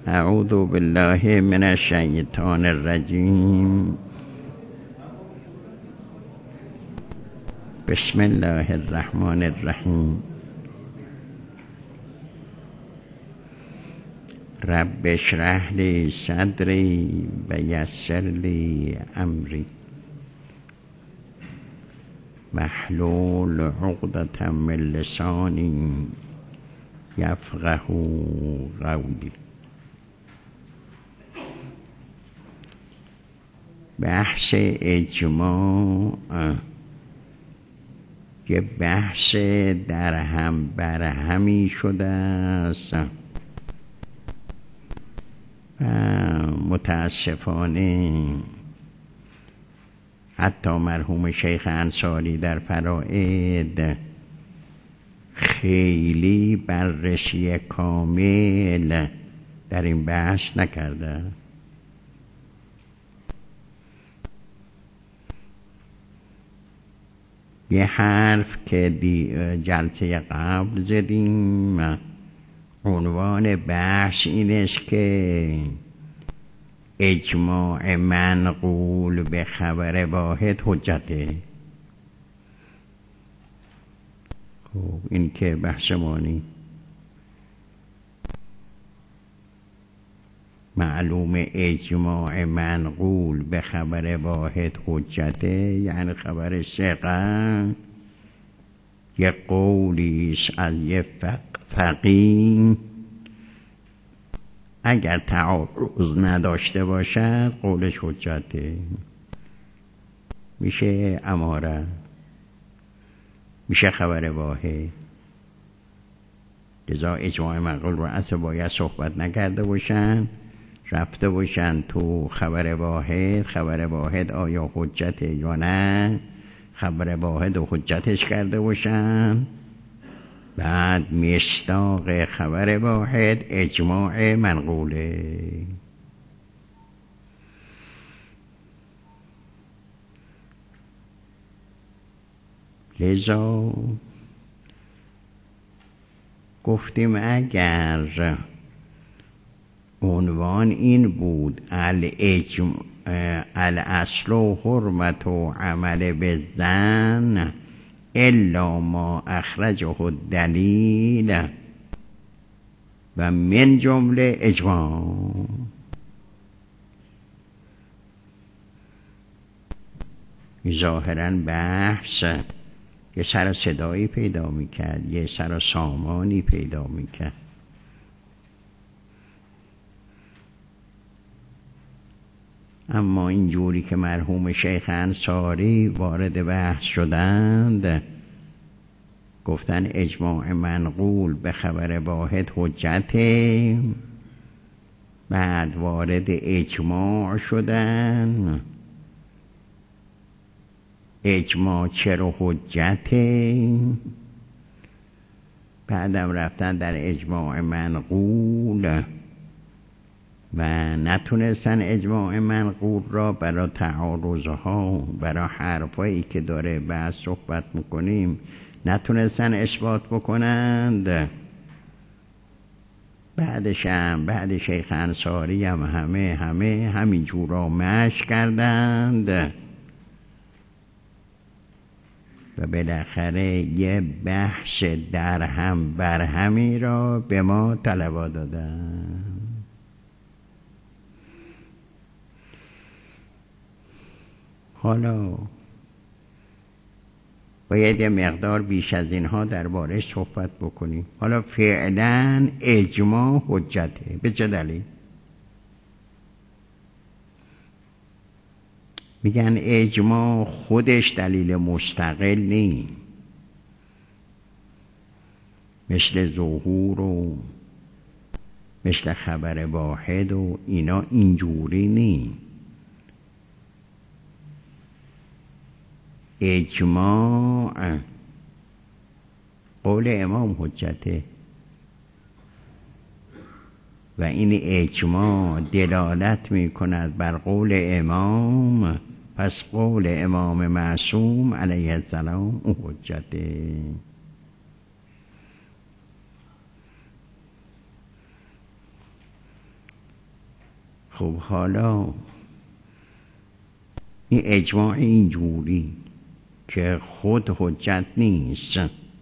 اعوذ بالله من الشیطان الرجیم. بسم الله الرحمن الرحیم. رب اشرح لی صدری و یسر لی امری واحلل عقدة من لسانی یفقه قولی. بحث اجماع که بحث در هم بر همی شده است و متاسفانه حتی مرحوم شیخ انصاری در فرائد خیلی بررسی کامل در این بحث نکرده. یه حرف که جلسه قبل زدیم، عنوان بحث این است که اجماع منقول به خبر واحد حجته. خب این که بحث مانی معلوم اجماع منقول به خبر واحد حجته، یعنی خبر ثقه یه قولیست از یه فقیه، اگر تعارض نداشته باشد قولش حجته، میشه اماره، میشه خبر واحد. لذا اجماع منقول رو اصلا باید صحبت نکرده باشن، رفته باشن تو خبر واحد. خبر واحد آیا حجته یا نه، خبر واحد و حجتش کرده باشن، بعد مصداق خبر واحد اجماع منقوله. لذا گفتیم اگر عنوان این بود الاصل و حرمت و عمل به ظن الا ما اخرجه الدلیل و من جمله اجماع، ظاهراً بحث یه سر صدایی پیدا میکرد، یه سر سامانی پیدا میکرد. اما اینجوری که مرحوم شیخ انصاری وارد بحث شدند، گفتن اجماع منقول به خبر واحد حجته، بعد وارد اجماع شدن، اجماع چرا حجته، بعدم رفتن در اجماع منقول و نتونستن اجماع منقول را برای تعارضها، برای حرفایی که داره بحث صحبت میکنیم نتونستن اثبات بکنند. بعدش هم بعد شیخ انصاری هم همین جورا مشی کردند و بالاخره یه بحث در هم بر همی را به ما طلبا دادن. حالا باید یه مقدار بیش از اینها درباره‌اش صحبت بکنیم. حالا فعلا اجماع حجته. به چه دلیل؟ میگن اجماع خودش دلیل مستقل نیست، مثل ظهور و مثل خبر واحد و اینا اینجوری نیست. اجماع قول امام حجته و این اجماع دلالت می کند بر قول امام، پس قول امام معصوم علیه السلام او حجته. خب حالا این اجماع اینجوری که خود حجت نیست،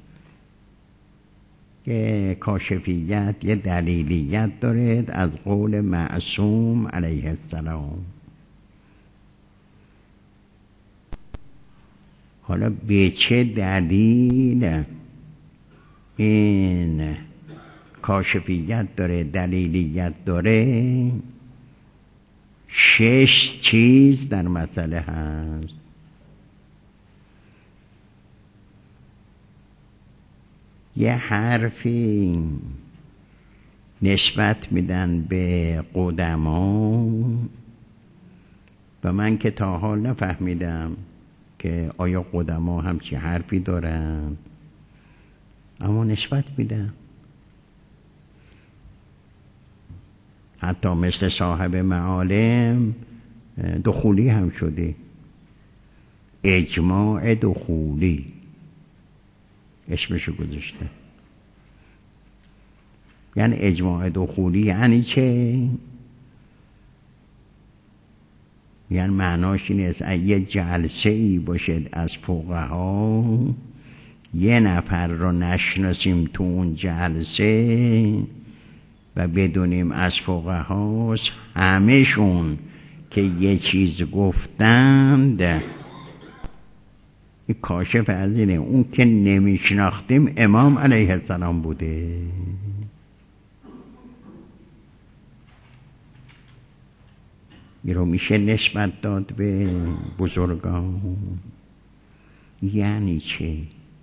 که کاشفیت یه دلیلیت دارد از قول معصوم علیه السلام. حالا به چه دلیل این کاشفیت داره، دلیلیت داره؟ 6 چیز در مسئله هست. یه حرفی نسبت میدن به قدما و من که تا حال نفهمیدم که آیا قدما همچی حرفی دارن، اما نسبت میدن. حتی مثل صاحب معالم دخولی هم شده، اجماع دخولی اسمشو گذاشته. یعنی اجماع دخولی یعنی چه؟ یعنی معناش این است یه جلسه ای باشد از فقها، یه نفر رو نشناسیم تو اون جلسه و بدونیم از فقهاست، همه‌شون که یه چیز گفتند، این کاشف از اینه. اون که نمیشناختیم امام علیه السلام بوده. این رو میشه نسبت داد به بزرگان. یعنی چه؟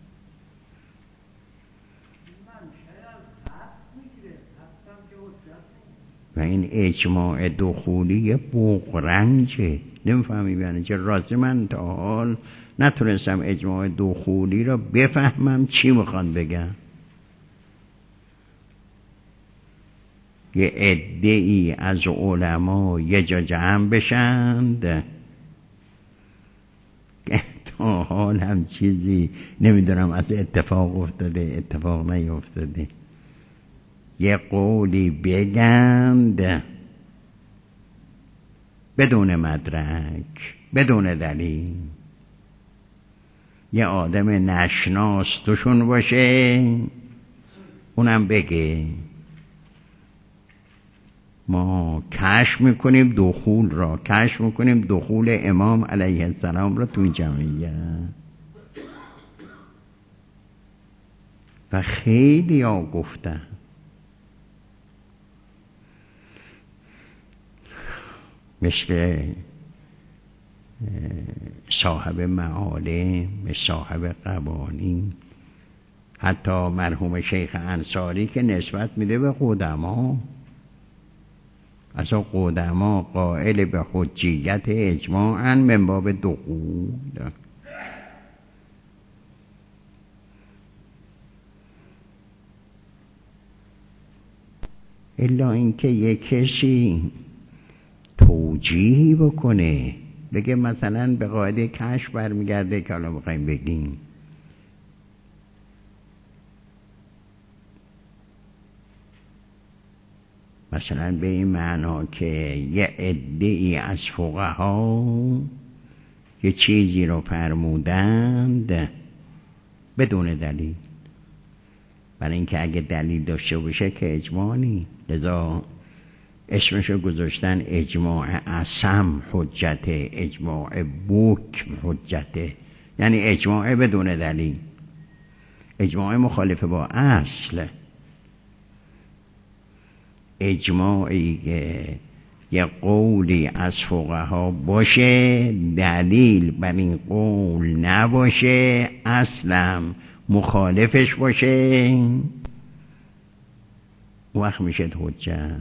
و این اجماع دخولی بغرنجه، نمیفهمی یعنی چه. راضی من تا حال نتونستم اجماع دخولی را بفهمم چی میخوان بگم. یه عده‌ای از علما یه جا جمع بشند، تا حال هم چیزی نمیدونم از اتفاق افتاده اتفاق نیفتاده، یه قولی بگند بدون مدرک بدون دلیل، یه آدم نشناس توشون باشه اونم بگه ما کشف میکنیم دخول را، کشف میکنیم دخول امام علیه السلام را تو جمعیت. و خیلی ها گفتن مثل صاحب معالم، صاحب قوانین، حتی مرحوم شیخ انصاری که نسبت میده به قدما. اصلا قدما قائل به حجیت اجماعاً من باب دخول. الا اینکه یک کسی توجیهی بکنه بگه مثلا به قاعده کشف برمیگرده که حالا بخوایم بگیم مثلا به این معنا که یه عده‌ای از فقها یه چیزی رو فرمودند بدون دلیل، برای اینکه اگه دلیل داشته باشه که اجماع نیست. لذا اسمشو گذاشتن اجماع عصم حجته، اجماع بوکم حجته، یعنی اجماع بدون دلیل، اجماع مخالف با اصل. اجماعی که یه قولی از فقها باشه دلیل بر این قول نباشه، اصلا مخالفش باشه، وقت میشه حجت.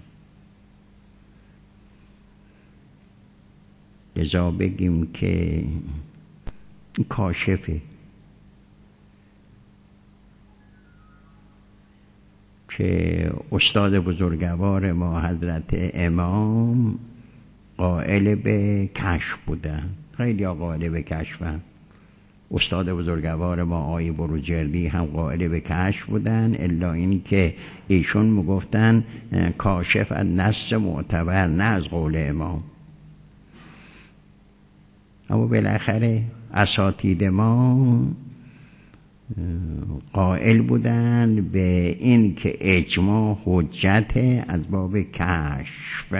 لذا بگیم که کاشفه که استاد بزرگوار ما حضرت امام قائل به کشف بودن. خیلی قائل به کشفن. استاد بزرگوار ما آقای بروجردی هم قائل به کشف بودن، الا این که ایشون میگفتن کاشف از نص معتبر، نه از قول امام. اما بالاخره اساتید ما قائل بودن به این که اجماع حجت از باب کشف.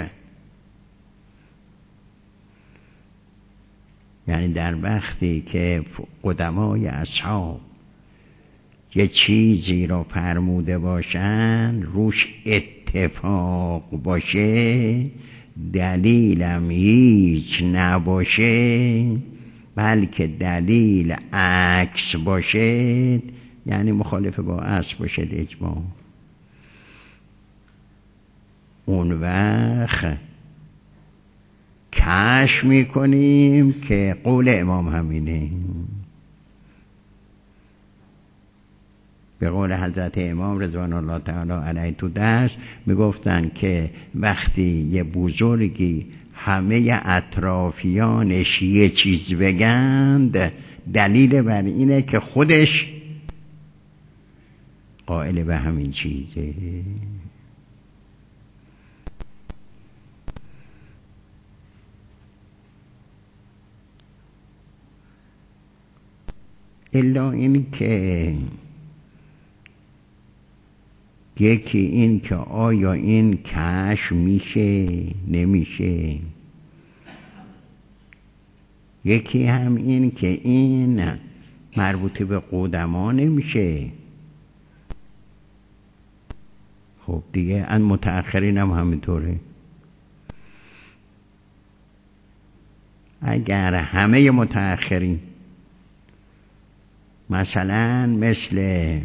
یعنی در وقتی که قدمای اصحاب یه چیزی را فرموده باشن روش اتفاق باشه، دلیلم هیچ نباشه، بلکه دلیل عکس باشه، یعنی مخالف با اصل باشه اجماع، اون وقت کشف میکنیم که قول امام همینه. به قول حضرت امام رضوان الله تعالی علیه تو درس میگفتن که وقتی یه بزرگی همه اطرافیانش یه چیز بگند، دلیل بر اینه که خودش قائل به همین چیزه. الا این که یکی این که آیا این کشف میشه نمیشه، یکی هم این که این مربوط به قدما نمیشه. خب دیگه ان متأخرین هم همینطوره. اگر همه متأخرین مثلا مثل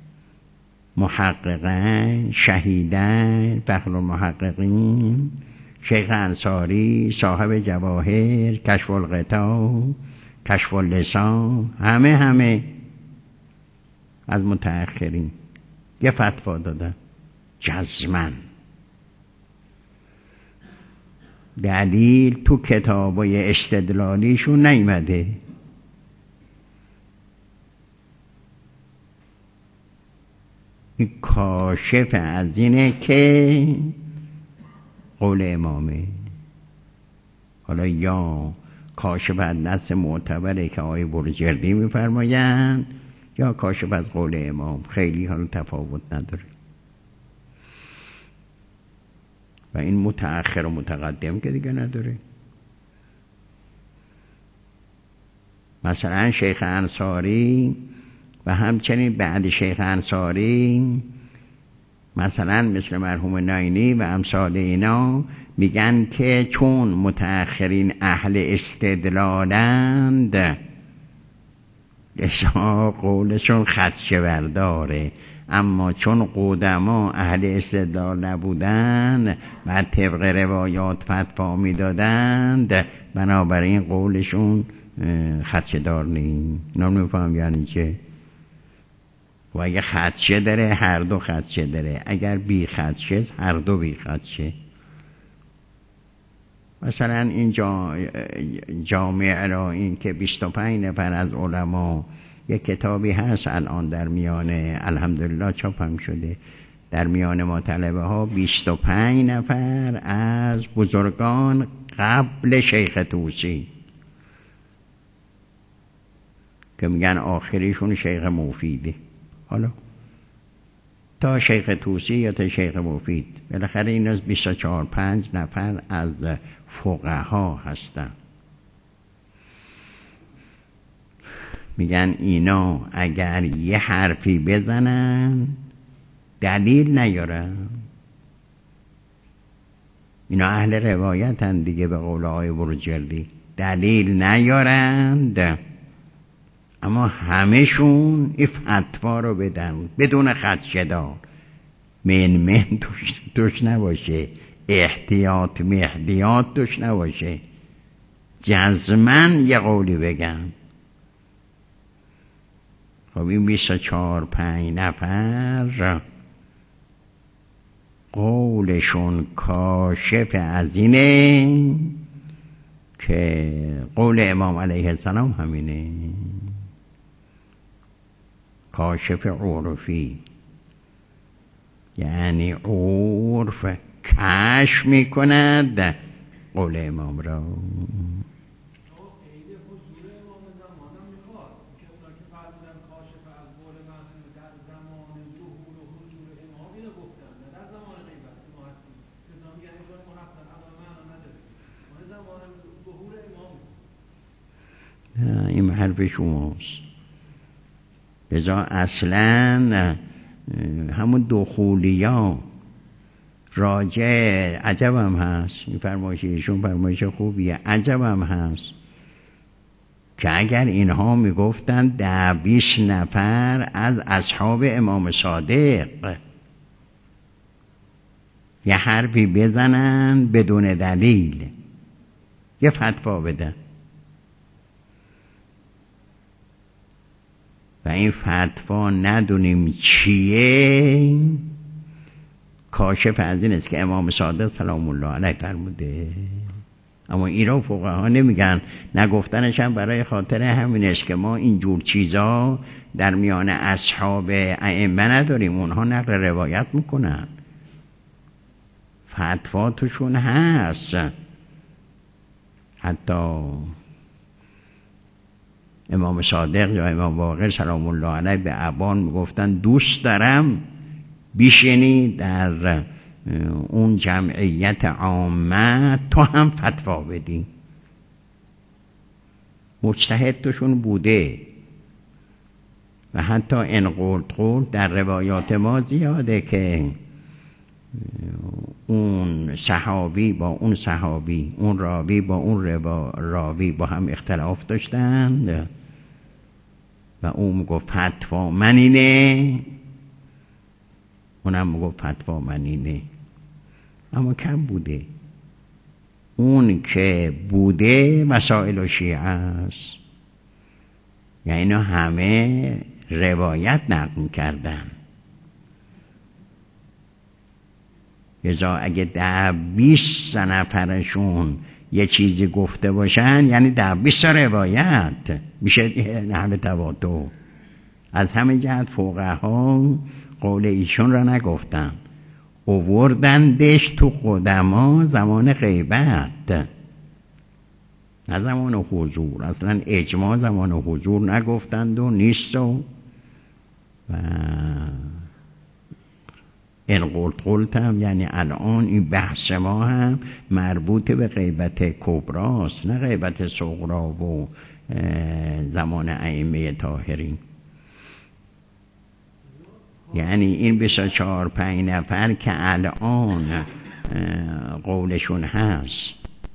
محققین، شهیدین، فخر المحققین، شیخ انصاری، صاحب جواهر، کشف الغطا، کشف اللسان، همه از متأخرین یه فتوا دادن جزمن، دلیل تو کتابای استدلالیشون نیامده. این کاشف از اینه که قول امامه. حالا یا کاشف از نص معتبره که آقای بروجردی میفرمایند، یا کاشف از قول امام، خیلی حالا تفاوت نداره. و این متأخر و متقدم که دیگه نداره. مثلا شیخ انصاری و همچنین بعد شیخ انصاری مثلا مثل مرحوم ناینی و امثال اینا میگن که چون متأخرین اهل استدلالند لذا قولشون خدشه برداره، اما چون قدما اهل استدلال نبودن و طبق روایات فتوا میدادند، بنابراین قولشون خدشه دار نیست. نمیفهم یعنی چه؟ و اگه خدشه داره هر دو خدشه داره، اگر بی خدشه هر دو بی خدشه. مثلا این جامعه را این که 25 نفر از علما، یک کتابی هست الان در میانه الحمدلله چاپ هم شده، در میان ما طلبه ها 25 نفر از بزرگان قبل شیخ طوسی که میگن آخریشون شیخ مفیده، حالا تا شیخ طوسی یا تا شیخ مفید، بالاخره این از 24-25 نفر از فقها هستن. میگن اینا اگر یه حرفی بزنن دلیل نیارن، اینا اهل روایتن دیگه، به قول آقای بروجردی دلیل نیارند، اما همهشون این فتوا رو بدن بدون خدشه دار، من توش نباشه، احتیاط محدیات توش نباشه، جزمن یه قولی بگن. خب این 24-25 نفر قولشون کاشف از اینه که قول امام علیه السلام همینه. کاشف عرفی، یعنی عرف کشف میکند قول امام را. این حرف شماست. لذا اصلا همون دخولیا راجع عجب هم هست، این فرمایش ایشون فرمایش خوبیه، عجب هم هست که اگر اینها میگفتن 10-20 نفر از اصحاب امام صادق یه حرفی بزنن بدون دلیل، یه فتوا بدن و این فتوا ندونیم چیه، کاشف از این است که امام صادق سلام الله علیه فرموده. اما ایران فقها نمیگن، نگفتنش هم برای خاطر همین است که ما اینجور چیزا در میان اصحاب ائمه نداریم، اونها نقل روایت میکنن، فتوا توشون هست. حتی امام صادق یا امام باقر سلام الله علیه به ابان میگفتن دوست دارم بیشینی در اون جمعیت عامه تو هم فتوا بدی. مجتهد توشون بوده و حتی این قول در روایات ما زیاده که اون صحابی با اون صحابی، اون راوی با اون راوی با هم اختلاف داشتند و اون میگفت فتوا من اینه، اونم میگفت فتوا من اینه، اما کم بوده. اون که بوده مسائل شیعه است، یعنی اینا همه روایت نقل کردن. لذا اگه 10-20 نفرشون یه چیزی گفته باشن یعنی 10-20 روایت میشه نحو تواتر. از همه جهت فقها قول ایشون را نگفتن، آوردندش تو قدما زمان غیبت نه زمان حضور. اصلا اجماع زمان حضور نگفتند و نیست و این قلت هم یعنی الان این بحث ما هم مربوط به غیبت کبراست نه غیبت صغرا و زمان ائمه طاهرین. یعنی این 24-5 نفر که الان قولشون هست،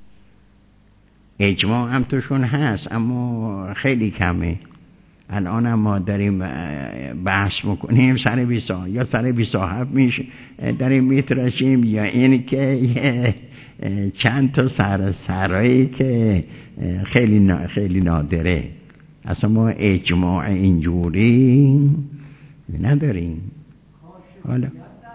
اجماع هم توشون هست اما خیلی کمه. الان هم ما داریم بحث میکنیم سر 20 یا سر 27 میشه داریم میتراشیم، یا این که چند تا سرایی که خیلی نادره. اصلا ما اجماع اینجوری نداریم. حالا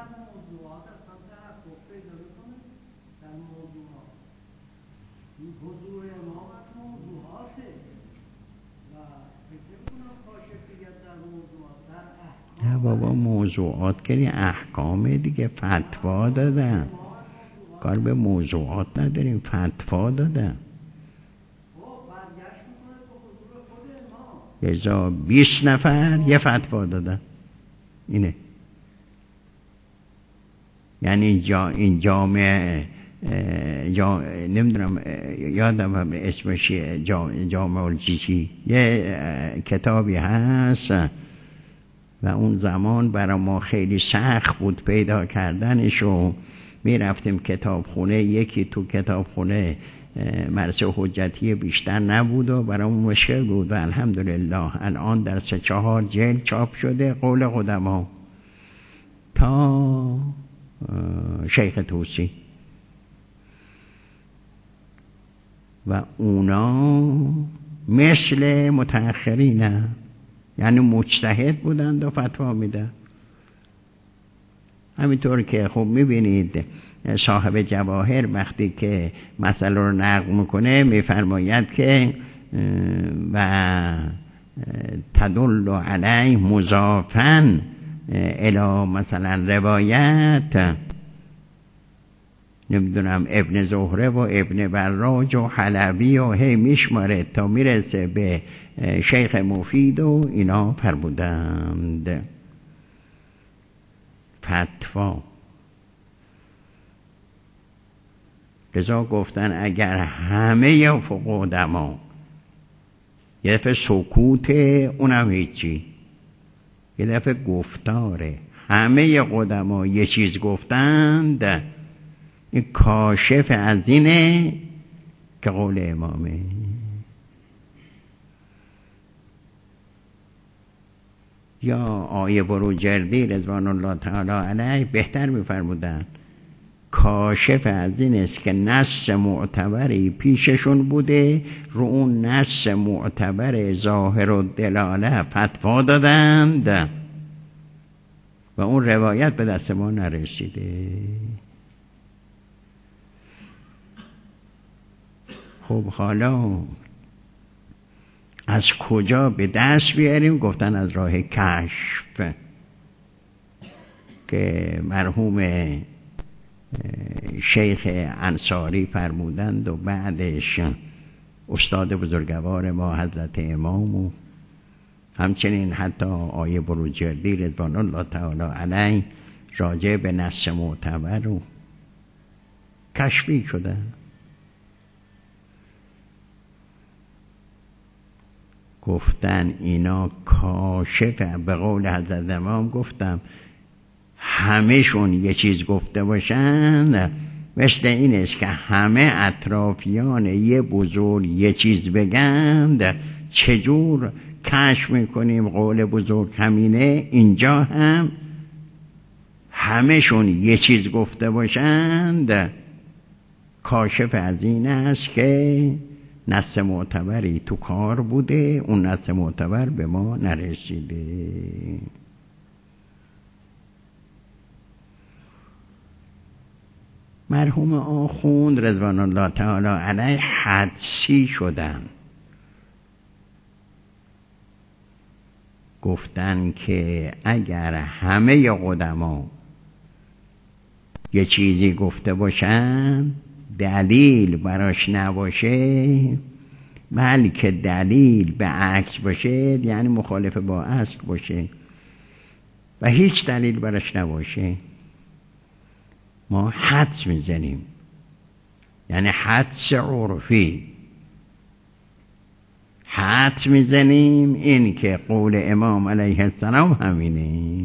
نه بابا، موضوعات که احکام دیگه، فتوا دادن، کار به موضوعات نداریم، فتوا دادن. یه 20 نفر یه فتوا دادن، اینه. یعنی این جامعه نمیدونم یادم اسمش جامعه الجیجی یه کتابی هست و اون زمان برای ما خیلی سخت بود پیدا کردنش و می رفتیم کتابخونه، یکی تو کتابخونه مرسه حجتی بیشتر نبود و برای اون مشکل بود و الحمدلله الان در 3-4 جلد چاپ شده قول قدما تا شیخ توسی و اونا مثل متأخرین یعنی مجتهد بودند و فتوا میدن. همینطور که خب میبینید صاحب جواهر وقتی که مسئله رو نقل میکنه میفرماید که و تدل علیه مضافن الی مثلا روایت، نمیدونم ابن زهره و ابن براج و حلبی و هی میشماره تا میرسه به شیخ مفید و اینا فرمودند فتوا. لذا گفتن اگر همه فقها یه دفعه سکوت اونم هیچی، یه دفعه گفتاره، همه قدما یه چیز گفتند، این کاشف از اینه که قول امامه. یا آیه بروجردی رضوان الله تعالی علیه بهتر میفرمودن کاشف از این است که نص معتبری پیششون بوده، رو اون نص معتبر ظاهر و دلاله فتوا دادند و اون روایت به دست ما نرسیده. خب حالا از کجا به دست بیاریم؟ گفتن از راه کشف که مرحوم شیخ انصاری فرمودند و بعدش استاد بزرگوار ما حضرت امام و همچنین حتی آیه بروجردی رضوان الله تعالی علیه راجع به نص معتبر و کشفی شده. گفتن اینا کاشف، به قول حضرت امام گفتم همهشون یه چیز گفته باشن مثل این است که همه اطرافیان یه بزرگ یه چیز بگند، چجور کشف میکنیم قول بزرگ همینه؟ اینجا هم همهشون یه چیز گفته باشند، کاشف از این است که نص معتبری تو کار بوده، اون نص معتبر به ما نرسیده. مرحوم آخوند رضوان الله تعالی علیه حدسی شدن، گفتن که اگر همه قدما یه چیزی گفته باشن دلیل براش نباشه، بلکه دلیل به عکس باشه، یعنی مخالف با اصل باشه و هیچ دلیل براش نباشه، ما حدس میزنیم، یعنی حدس عرفی، حدس میزنیم این که قول امام علیه السلام همینه.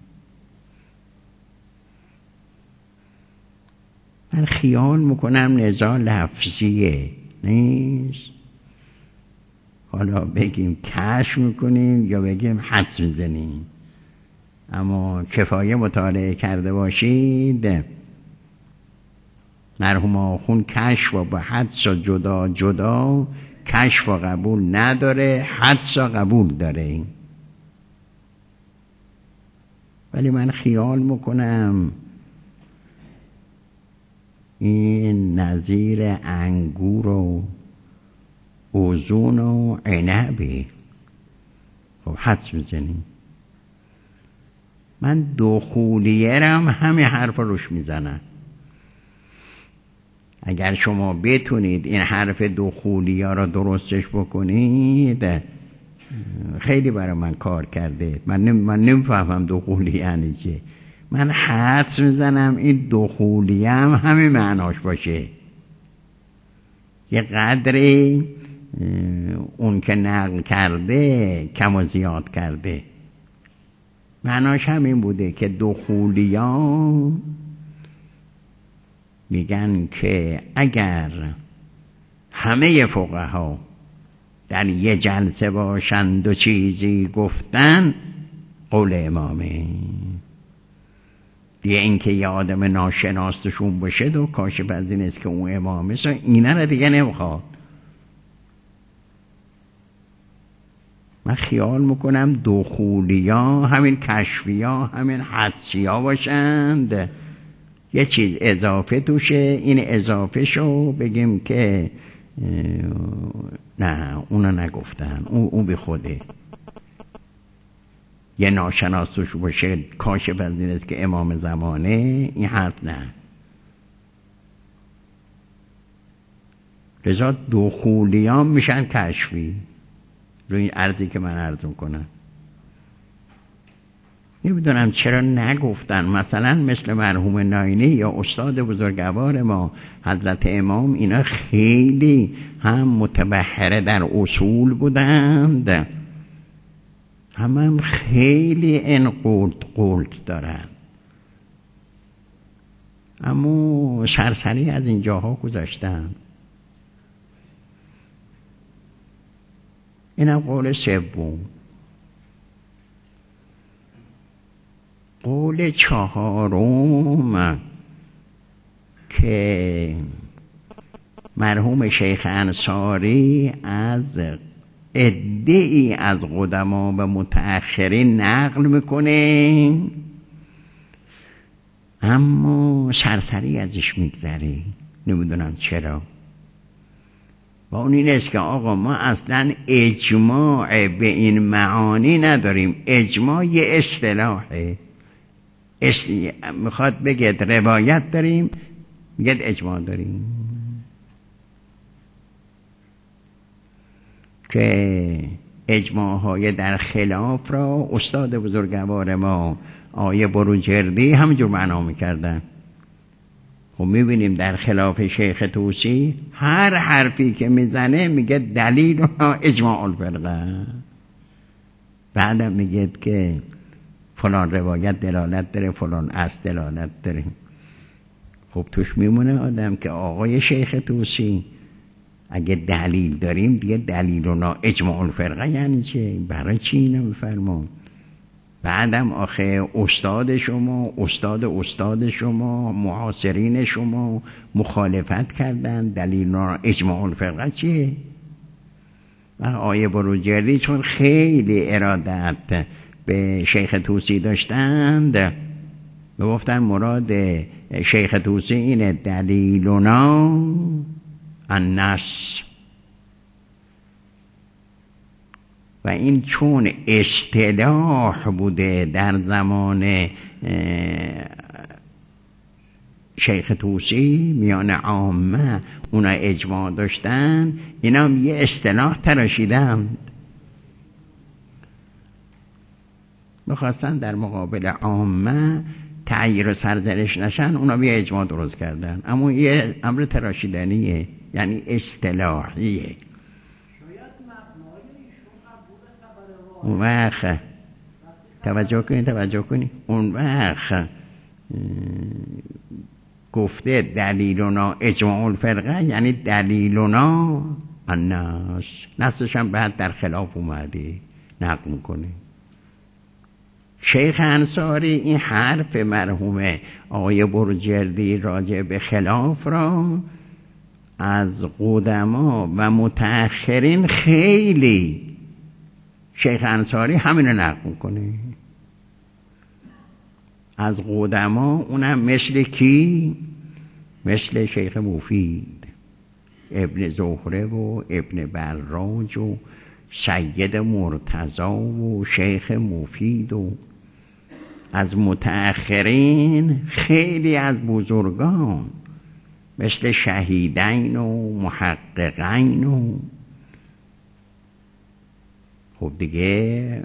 من خیال میکنم نزاع لفظیه نیست، حالا بگیم کشف میکنیم یا بگیم حدس میزنیم، اما کفایه مطالعه کرده باشید مرحوم آخوند کشف و با حدس جدا جدا، کشف و قبول نداره، حدس و قبول داره. ولی من خیال میکنم این نظیر انگور و اوزون و عنبی. خب حدس میزنیم. من دخولیه رم همین حرف روش میزنم. اگر شما بتونید این حرف دخولیه را درستش بکنید خیلی برای من کار کرده. من نمیفهمم دخولیه یعنی چه. من حدس میزنم این دخولیه هم همین معناش باشه، یه قدری اون که نقل کرده کم و زیاد کرده، معناش همین بوده که دخولیه میگن که اگر همه فقها در یه جلسه باشند و چیزی گفتن قول امامه، دیگه این که یه آدم ناشناستشون باشه و کاشف از این است که اون امامه، اینا را دیگه نمیخواد. من خیال میکنم دخولیا همین کشفیا همین حدسیا باشند، یه چیز اضافه توشه، این اضافه شو بگیم که نه اونو نگفتن، اون بی خوده. یه ناشناس توش باشه کاشف از این است که امام زمانه، این حرف نه. لذا دخولیان میشن کشفی، روی عرضی که من عرض میکنم. نمیدونم چرا نگفتن، مثلا مثل مرحوم ناینی یا استاد بزرگوار ما حضرت امام، اینا خیلی هم متبحره در اصول بودند، هم خیلی قلت دارن، اما سرسری از این جاها گذاشتن. اینم قول سوم. قول چهارم که مرحوم شیخ انصاری از عده‌ای از قدما و متأخرین نقل میکنه، اما سرسری ازش میگذره، نمیدونم چرا. و اون این است که آقا ما اصلا اجماع به این معانی نداریم. اجماع یه اصطلاحه، میخواد بگید روایت داریم، میگید اجماع داریم. که اجماع های در خلاف را استاد بزرگوار ما آیه بروجردی همینجور معنا میکردن. خب میبینیم در خلاف شیخ طوسی هر حرفی که میزنه میگه دلیل و اجماع الفرقه، بعدم میگه که فلان روایت دلالت داره، فلان اصل دلالت داره. خب توش میمونه آدم که آقای شیخ طوسی اگه دلیل داریم دیگه دلیل و اجماع الفرقه یعنی چه؟ برای چی اینو میفرمون؟ بعدم آخه استاد شما، استاد شما، معاصرین شما مخالفت کردن، دلیل و اجماع الفرقه چیه؟ و آیه بروجردی چون خیلی ارادت به شیخ طوسی داشتند، گفتن مراد شیخ طوسی اینه دلیلنا النص. و این چون اصطلاح بوده در زمان شیخ طوسی میان عامه، اونا اجماع داشتن، اینا هم یه اصطلاح تراشیدن، میخواستن در مقابل عامه تغییر و سرزنش نشن، اونا بیا اجماع درست کردن، اما یه امر تراشیدنیه، یعنی اصطلاحیه. اون وقت توجه کنید اون وقت گفته دلیلنا اجماع الفرقه یعنی دلیلنا النص، نصش هم بعد در خلاف اومده نقل میکنه. شیخ انصاری این حرف مرحوم آقای بروجردی راجع به خلاف را از قدما و متأخرین خیلی، شیخ انصاری همینو نقل میکنه از قدما، اونم مثل کی؟ مثل شیخ مفید، ابن زهره و ابن براج و سید مرتضی و شیخ مفید و از متأخرین خیلی از بزرگان مثل شهیدین و محققین و خب دیگه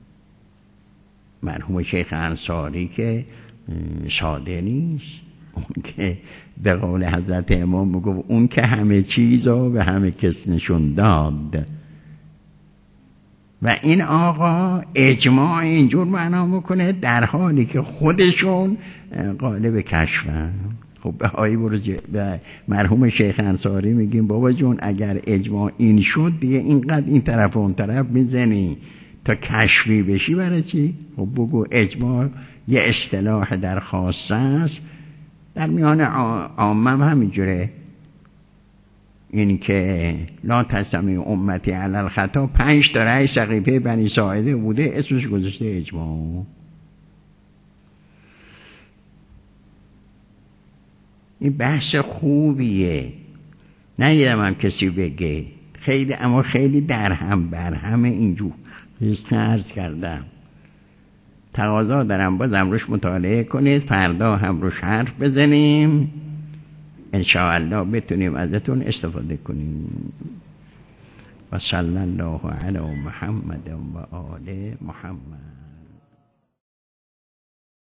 مرحوم شیخ انصاری که ساده نیست، اون که به قول حضرت امام میگفت اون که همه چیزا به همه کس نشون داد. و این آقا اجماع اینجور معنا میکنه در حالی که خودشون قالب کشفن. خب به مرحوم شیخ انصاری میگیم بابا جون اگر اجماع این شد دیگه اینقدر این طرف و اون طرف میزنی تا کشفی بشی برای چی؟ خب بگو اجماع یه اصطلاح در خاصه است، در میان عامم همینجوره. این که لا تسمی امتی علی الخطا 5 تا رأی سقیفه بنی ساعده بوده، اسمش گذاشته اجماع. این بحث خوبیه، ندیدم هم کسی بگه. خیلی اما خیلی در هم بر همه اینجور که عرض کردم. تقاضا دارم بازم روش مطالعه کنید، فردا هم روش حرف بزنیم، انشاءالله بتونیم ازتون استفاده کنیم. و صلی الله علی محمد و آل محمد.